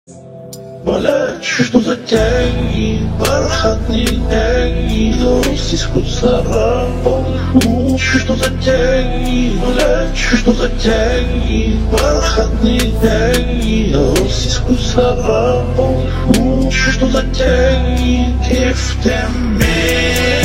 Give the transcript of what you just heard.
Блять, что за тяги, бархатные тяги, российскую царапал. Что за тяги, блять, что за тяги, бархатные тяги, российскую царапал. Что за тяги, те в теме.